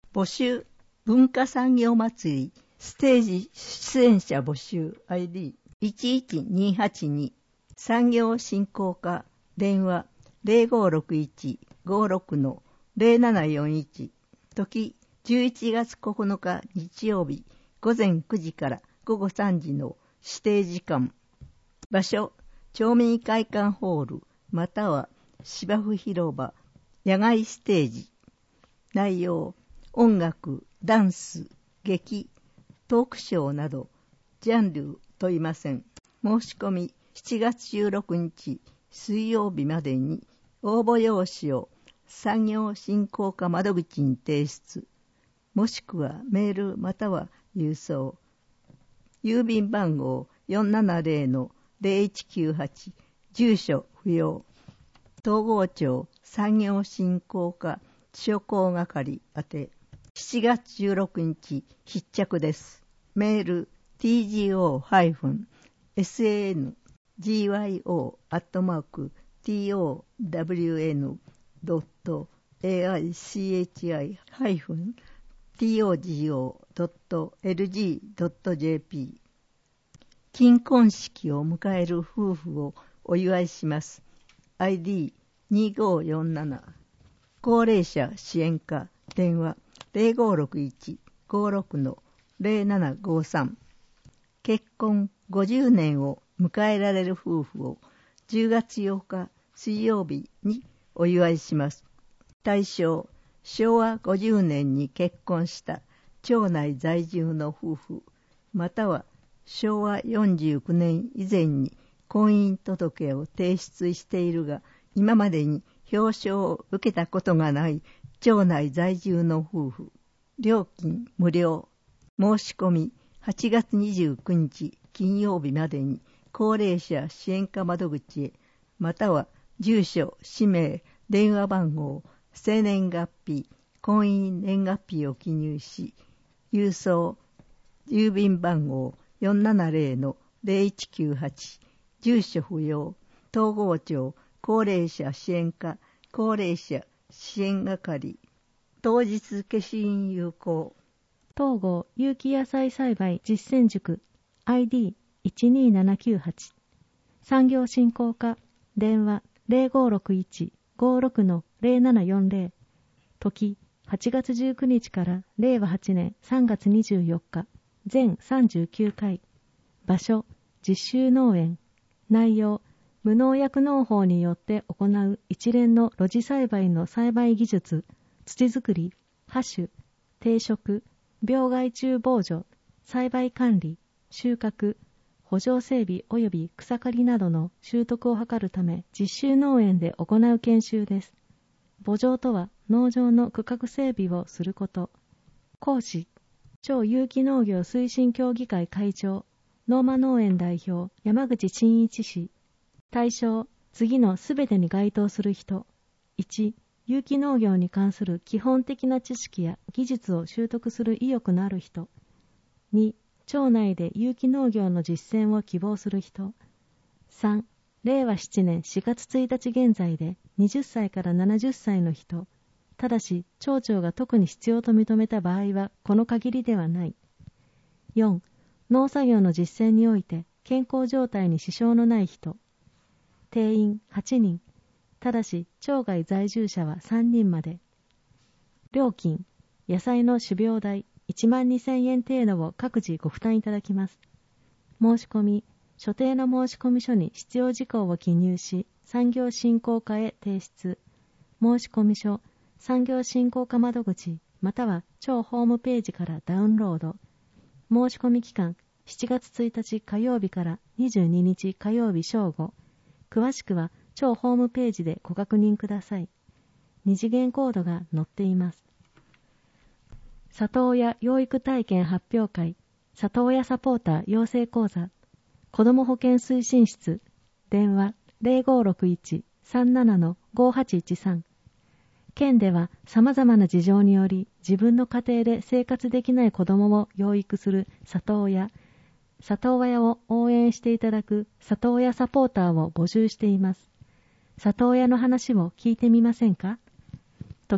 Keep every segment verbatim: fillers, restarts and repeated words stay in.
募集文化産業祭りステージ出演者募集 アイディーいちいちにはちに 産業振興課電話 ゼロごろくいち ごろく の ゼロななよんいち時じゅういちがつここのか日曜日午前くじから午後さんじの指定時間。場所町民会館ホールまたは芝生広場野外ステージ。内容音楽、ダンス、劇、トークショーなどジャンル問いません。申し込みしちがつじゅうろくにち水曜日までに応募用紙を産業振興課窓口に提出、もしくはメールまたは郵送。郵便番号 よんななゼロのゼロいちきゅうはち 住所不要。東郷町産業振興課商工係宛てしちがつじゅうろくにち必着です。メール ティージーオー エスエーエヌ ジーワイオー アットマーク ティーオーダブリューエヌ ドット エーアイシーエイチアイ ハイフン ティーオージーオー ドット エルジー ドット ジェーピー。 金婚式を迎える夫婦をお祝いします。 アイディーにごよんなな。 高齢者支援課電話 ゼロごろくいち ごろく の ゼロななごさん。結婚ごじゅうねんを迎えられる夫婦をじゅうがつようか水曜日にお祝いします。対象しょうわごじゅうねんに結婚した町内在住の夫婦またはしょうわよんじゅうきゅうねん以前に婚姻届を提出しているが今までに表彰を受けたことがない町内在住の夫婦。料金無料。申し込みはちがつにじゅうくにち金曜日までに高齢者支援課窓口へまたは住所、氏名、電話番号、生年月日、婚姻年月日を記入し郵送郵便番号 よんななゼロのゼロいちきゅうはち 住所不要東郷町高齢者支援課高齢者支援係。当日消印有効。 東郷有機野菜栽培実践塾 アイディーいちにななきゅうはち。 産業振興課電話 ゼロごろくいち ごろく の ゼロななよんゼロ。時はちがつじゅうくにちかられいわはちねんさんがつにじゅうよっか全さんじゅうきゅうかい。場所実習農園。内容無農薬農法によって行う一連の露地栽培の栽培技術、土作り、播種、定植、病害虫防除、栽培管理、収穫、圃場整備及び草刈りなどの習得を図るため実習農園で行う研修です。圃場とは農場の区画整備をすること。講師、町有機農業推進協議会会長、農間農園代表山口真一氏。対象、次のすべてに該当する人。いち、有機農業に関する基本的な知識や技術を習得する意欲のある人。に、町内で有機農業の実践を希望する人。さん、れいわななねんしがつついたち現在ではたちからななじゅっさいの人。ただし、町長が特に必要と認めた場合はこの限りではない。よん、農作業の実践において健康状態に支障のない人。定員はちにん。ただし、町外在住者はさんにんまで。料金、野菜の種苗代いちまんにせんえん程度を各自ご負担いただきます。申し込み、所定の申込書に必要事項を記入し、産業振興課へ提出。申込書、産業振興課窓口、または町ホームページからダウンロード。申し込み期間、しちがつついたち火曜日からにじゅうににち火曜日正午。詳しくは町ホームページでご確認ください。二次元コードが載っています。里親養育体験発表会、里親サポーター養成講座、子ども保健推進室、電話 ゼロごろくいち さんなな の ごはちいちさん。県では様々な事情により自分の家庭で生活できない子どもを養育する里親、里親を応援していただく里親サポーターを募集しています。里親の話を聞いてみませんか？時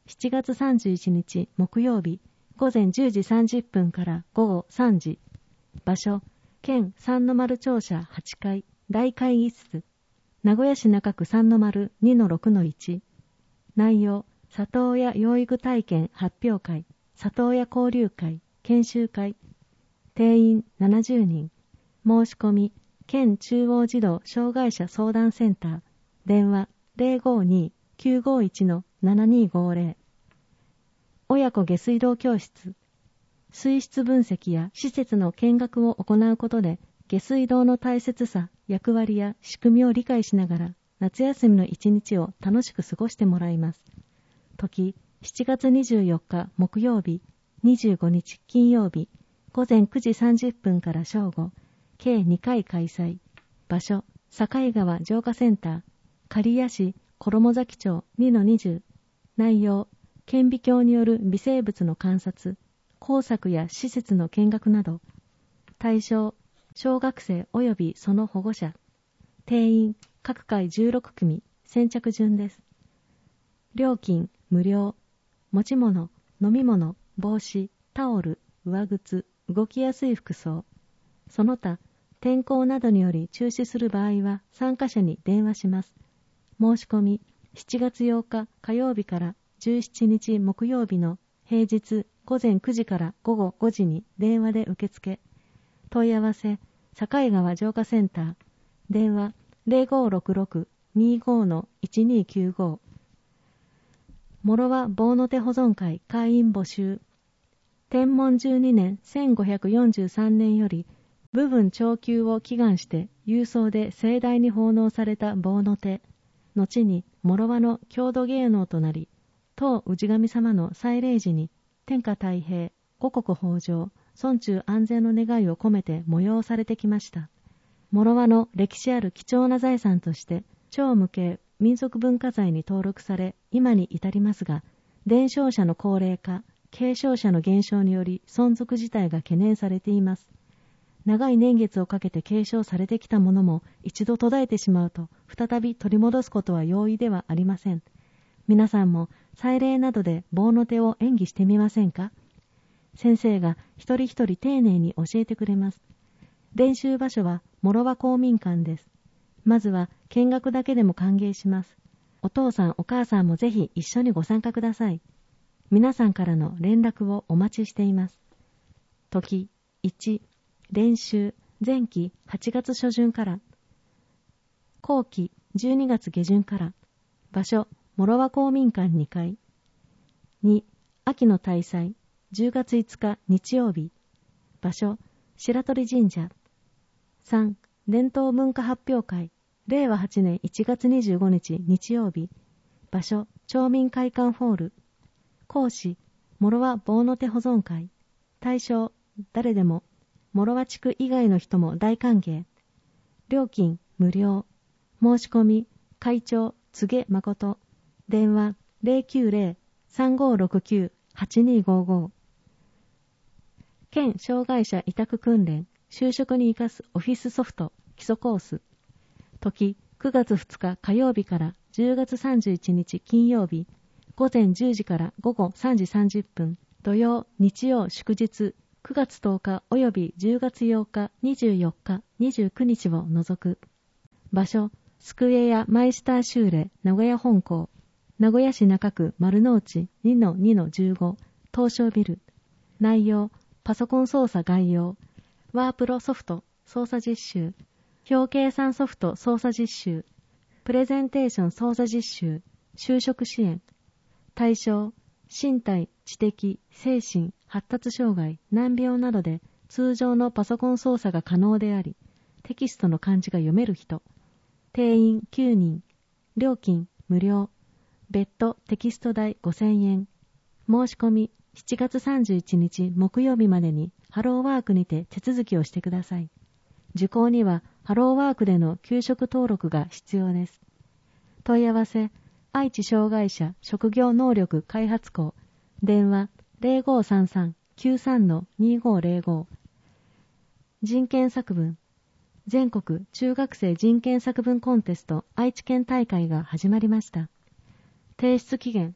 しちがつさんじゅういちにち木曜日午前じゅうじさんじゅっぷんから午後さんじ。場所、県三の丸庁舎はちかい大会議室、名古屋市中区三の丸 にのろくのいち。内容、里親養育体験発表会、里親交流会、研修会。定員ななじゅうにん。申し込み、県中央児童障害者相談センター、電話 ゼロごに きゅうごいち ななにごゼロ。親子下水道教室、水質分析や施設の見学を行うことで、下水道の大切さ、役割や仕組みを理解しながら、夏休みの一日を楽しく過ごしてもらいます。時、しちがつにじゅうよっか木曜日、にじゅうごにち金曜日、午前くじさんじゅっぷんから正午、計にかい開催。場所、境川浄化センター、刈谷市衣崎町 にのにじゅう。内容、顕微鏡による微生物の観察、工作や施設の見学など。対象、小学生及びその保護者。定員、各回じゅうろくくみ、先着順です。料金、無料。持ち物、飲み物、帽子、タオル、上靴、動きやすい服装。その他、天候などにより中止する場合は参加者に電話します。申し込み、しちがつようか火曜日からじゅうしちにち木曜日の平日午前くじから午後ごじに電話で受付。問い合わせ、境川浄化センター、電話 ゼロごろくろく にごのいちにきゅうご。諸和棒の手保存会会員募集。天文じゅうにねんせんごひゃくよんじゅうさんねんより部分長久を祈願して勇壮で盛大に奉納された棒の手、後に諸和の郷土芸能となり、当氏神様の祭礼時に天下太平、五穀豊穣、村中安全の願いを込めて催されてきました。諸和の歴史ある貴重な財産として超無形民族文化財に登録され、今に至りますが、伝承者の高齢化、継承者の減少により存続自体が懸念されています。長い年月をかけて継承されてきたものも一度途絶えてしまうと再び取り戻すことは容易ではありません。皆さんも祭礼などで棒の手を演技してみませんか？先生が一人一人丁寧に教えてくれます。練習場所は諸和公民館です。まずは見学だけでも歓迎します。お父さんお母さんもぜひ一緒にご参加ください。皆さんからの連絡をお待ちしています。時いち、練習前期はちがつしょじゅんから、後期じゅうにがつげじゅんから。場所諸和公民館にかい。に、秋の大祭じゅうがついつか日曜日。場所白鳥神社。さん、伝統文化発表会れいわはちねんいちがつにじゅうごにち日曜日。場所町民会館ホール。講師諸和棒の手保存会。対象誰でも、諸和地区以外の人も大歓迎。料金無料。申し込み会長柘誠。電話 ゼロきゅうゼロ さんごろくきゅう はちにごご。県障害者委託訓練就職に生かすオフィスソフト基礎コース。時くがつふつか火曜日からじゅうがつさんじゅういちにち金曜日、午前じゅうじから午後さんじさんじゅっぷん。土曜日曜祝日くがつとおかおよびじゅうがつようかにじゅうよっかにじゅうくにちを除く。場所スクエアマイスターシューレ名古屋本校。名古屋市中区丸の内 にのにのじゅうご 東証ビル。内容パソコン操作概要、ワープロソフト操作実習、表計算ソフト操作実習、プレゼンテーション操作実習、就職支援。対象身体、知的、精神、発達障害、難病などで通常のパソコン操作が可能であり、テキストの漢字が読める人。定員きゅうにん。料金無料。別途テキスト代ごせんえん。申し込みしちがつさんじゅういちにち木曜日までにハローワークにて手続きをしてください。受講にはハローワークでの給食登録が必要です。問い合わせ愛知障害者職業能力開発校。電話 ゼロごさんさん きゅうさん にごゼロご。人権作文全国中学生人権作文コンテスト愛知県大会が始まりました。提出期限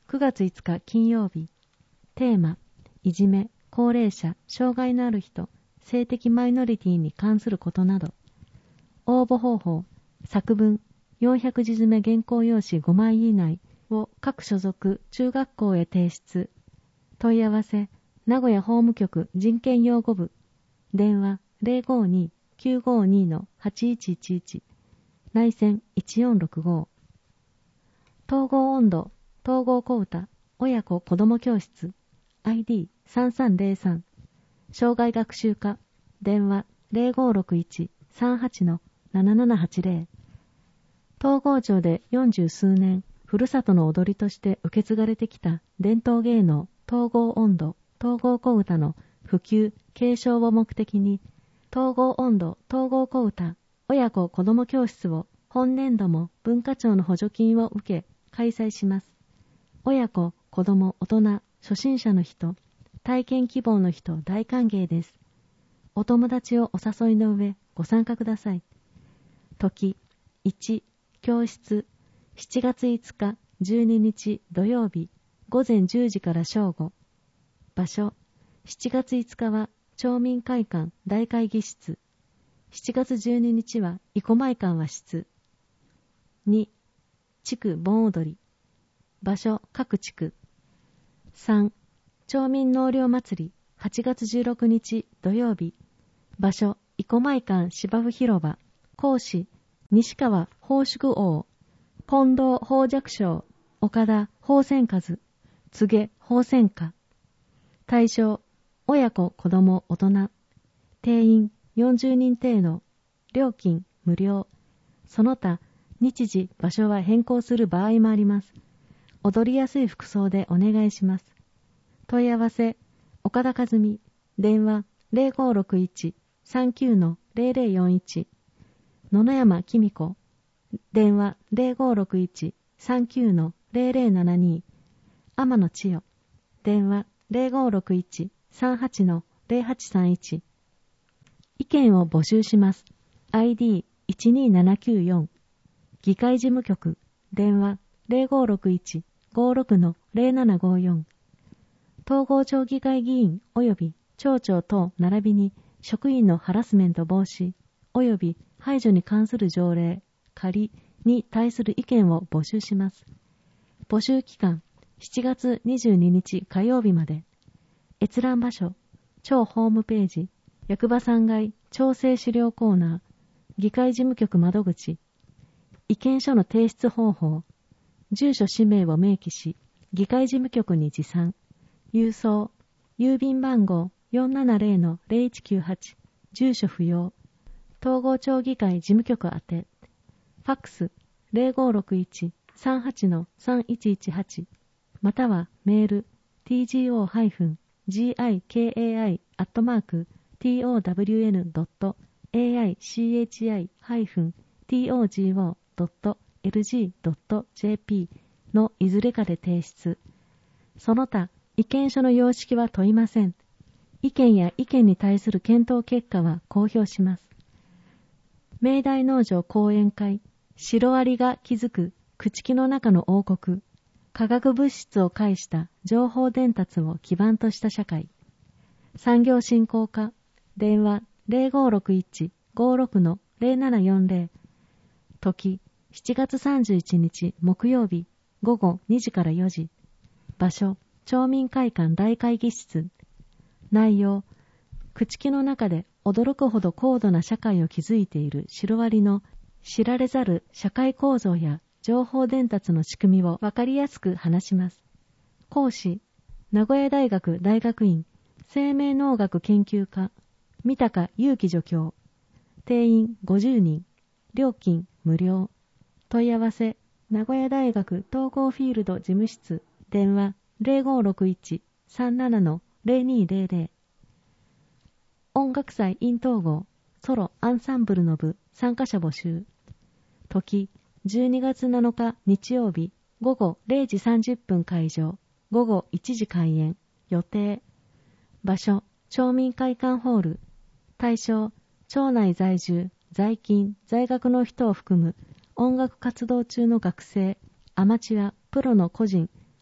くがついつか金曜日。テーマ、いじめ、高齢者、障害のある人、性的マイノリティに関することなど。応募方法、作文、よんひゃくじ詰め原稿用紙ごまい以内を各所属中学校へ提出。問い合わせ、名古屋法務局人権擁護部。電話 ゼロごに きゅうごに はちいちいちいち。内線いちよんろくご。統合音頭、統合小歌、親子子ども教室。アイディーさんさんゼロさん。障害学習課。電話 ゼロごろくいち さんはち ななななはちゼロ。東郷町で四十数年、ふるさとの踊りとして受け継がれてきた伝統芸能統合音頭、統合小歌の普及、継承を目的に、統合音頭、統合小歌、親子子ども教室を本年度も文化庁の補助金を受け開催します。親子、子ども、大人、初心者の人、体験希望の人大歓迎です。お友達をお誘いの上ご参加ください。時、いち、教室、しちがついつかじゅうににち土曜日、午前じゅうじから正午。場所、しちがついつかは町民会館大会議室。しちがつじゅうににちは生駒館和室。に、地区盆踊り。場所、各地区。さん、町民納涼祭り、はちがつじゅうろくにち土曜日。場所、生駒館芝生広場。講師、西川宝祝王、近藤宝雀賞、岡田宝泉和、柘植宝泉家。対象、親子、子供、大人。定員よんじゅうにん程度。料金無料。その他、日時、場所は変更する場合もあります。踊りやすい服装でお願いします。問い合わせ、岡田和美、電話 ゼロごろくいち さんきゅう ゼロゼロよんいち。野々山紀美子、電話 ゼロごろくいち さんきゅう ゼロゼロななに。天野千代、電話 ゼロごろくいち さんはち ゼロはちさんいち。意見を募集します。アイディーいちにななきゅうよん。議会事務局、電話 ゼロごろくいち ごろく ゼロななごよん。統合町議会議員及び町長等並びに職員のハラスメント防止及び排除に関する条例、仮に対する意見を募集します。募集期間、しちがつにじゅうににち火曜日まで。閲覧場所、町ホームページ、役場さんがい町政資料コーナー、議会事務局窓口。意見書の提出方法、住所氏名を明記し、議会事務局に持参。郵送、郵便番号 よんななゼロのゼロいちきゅうはち、住所不要。統合町議会事務局宛て。ファックス ゼロごろくいち さんはち さんいちいちはち。またはメール ティージーオー ジーアイケーエーアイ アットマーク トウン ドット エーアイシーエイチアイ トゴー ドット エルジー ドット ジェーピー のいずれかで提出。その他、意見書の様式は問いません。意見や意見に対する検討結果は公表します。明大農場講演会、シロアリが築く朽木の中の王国、化学物質を介した情報伝達を基盤とした社会。産業振興課、電話 ゼロごろくいち ごろく ゼロななよんゼロ。時、しちがつさんじゅういちにち木曜日、午後にじからよじ。場所、町民会館大会議室。内容、朽木の中で驚くほど高度な社会を築いているシロアリの知られざる社会構造や情報伝達の仕組みをわかりやすく話します。講師、名古屋大学大学院生命農学研究科三鷹祐樹助教。定員ごじゅうにん。料金無料。問い合わせ、名古屋大学統合フィールド事務室。電話 ゼロごろくいち さんなな ゼロにゼロゼロ。音楽祭 in 統合ソロアンサンブルの部参加者募集。時、じゅうにがつなのか日曜日、午後れいじさんじゅっぷん会場、午後いちじ開演。予定。場所、町民会館ホール。対象、町内在住、在勤、在学の人を含む音楽活動中の学生、アマチュア、プロの個人、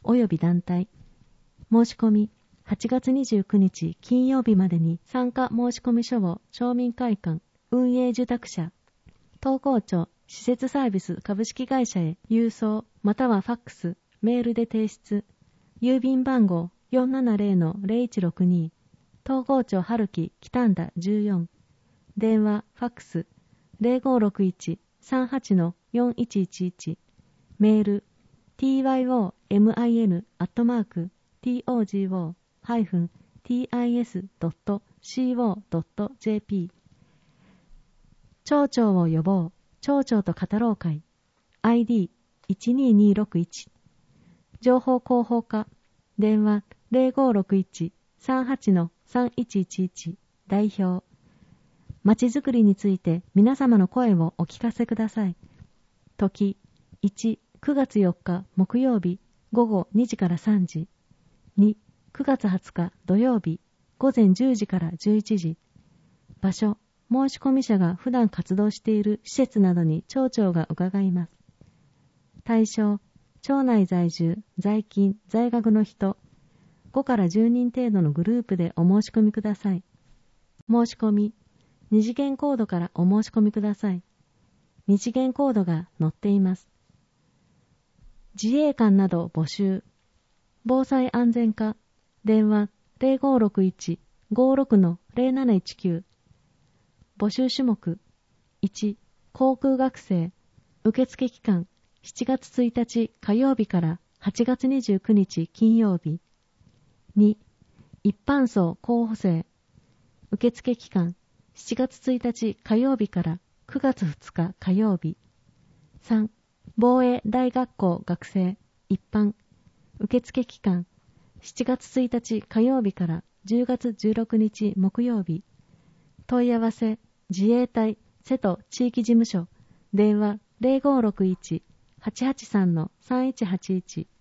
及び団体。申し込み、はちがつにじゅうくにち金曜日までに参加申込書を町民会館、運営受託者、東郷町施設サービス株式会社へ郵送またはファックス、メールで提出。郵便番号 よんななゼロのゼロいちろくに 東郷町春木北田じゅうよん。電話、ファックス ゼロごろくいち さんはちのよんいちいちいち。メール ティーワイオーエムアイエヌ アットマーク トゴ ティーアイエス ドット シーオー ドット ジェーピー。 町長を呼ぼう、町長と語ろう会 アイディーいちにーにーろくいち。情報広報課電話 ゼロごろくいち さんはちのさんいちいちいち。代表。まちづくりについて皆様の声をお聞かせください。時いち、くがつよっか木曜日午後にじからさんじ。に、くがつはつか土曜日午前じゅうじからじゅういちじ。場所、申込者が普段活動している施設などに町長が伺います。対象、町内在住、在勤、在学の人、ごからじゅうにん程度のグループでお申し込みください。申し込み、二次元コードからお申し込みください。二次元コードが載っています。自衛官など募集。防災安全課電話 ゼロごろくいち ごろくのゼロなないちきゅう。募集種目いち、航空学生。受付期間しちがつついたち火曜日からはちがつにじゅうくにち金曜日。に、一般層候補生。受付期間しちがつついたち火曜日からくがつふつか火曜日。さん、防衛大学校学生一般。受付期間しちがつついたち火曜日からじゅうがつじゅうろくにち木曜日。問い合わせ自衛隊瀬戸地域事務所電話 ゼロごろくいち はちはちさんのさんいちはちいち。